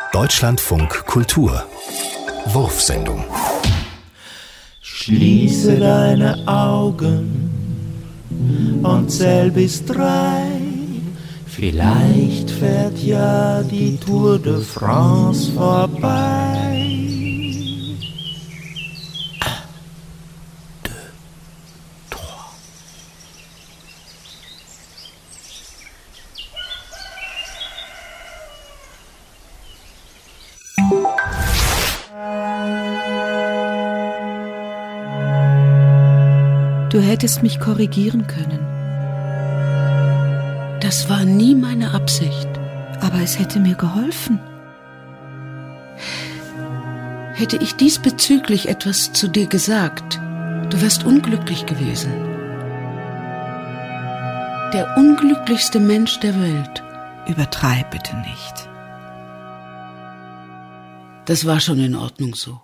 Deutschlandfunk Kultur Wurfsendung. Schließe deine Augen und zähl bis 3. Vielleicht fährt ja die Tour de France vorbei. 1, 2, 3. Du hättest mich korrigieren können. Das war nie meine Absicht. Aber es hätte mir geholfen. Hätte ich diesbezüglich etwas zu dir gesagt, du wärst unglücklich gewesen. Der unglücklichste Mensch der Welt. Übertreib bitte nicht. Das war schon in Ordnung so.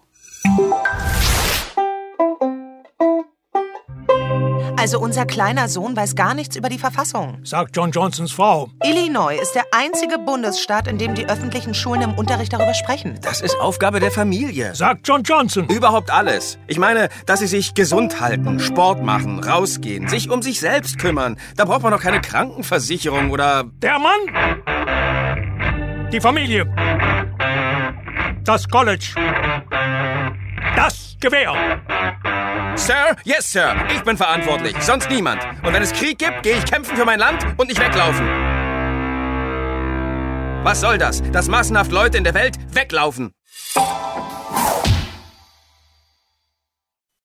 Also unser kleiner Sohn weiß gar nichts über die Verfassung. Sagt John Johnsons Frau. Illinois ist der einzige Bundesstaat, in dem die öffentlichen Schulen im Unterricht darüber sprechen. Das ist Aufgabe der Familie. Sagt John Johnson. Überhaupt alles. Ich meine, dass sie sich gesund halten, Sport machen, rausgehen, sich um sich selbst kümmern. Da braucht man doch keine Krankenversicherung oder... Der Mann, die Familie, das College, das Gewehr. Sir? Yes, Sir. Ich bin verantwortlich. Sonst niemand. Und wenn es Krieg gibt, gehe ich kämpfen für mein Land und nicht weglaufen. Was soll das? Dass massenhaft Leute in der Welt weglaufen.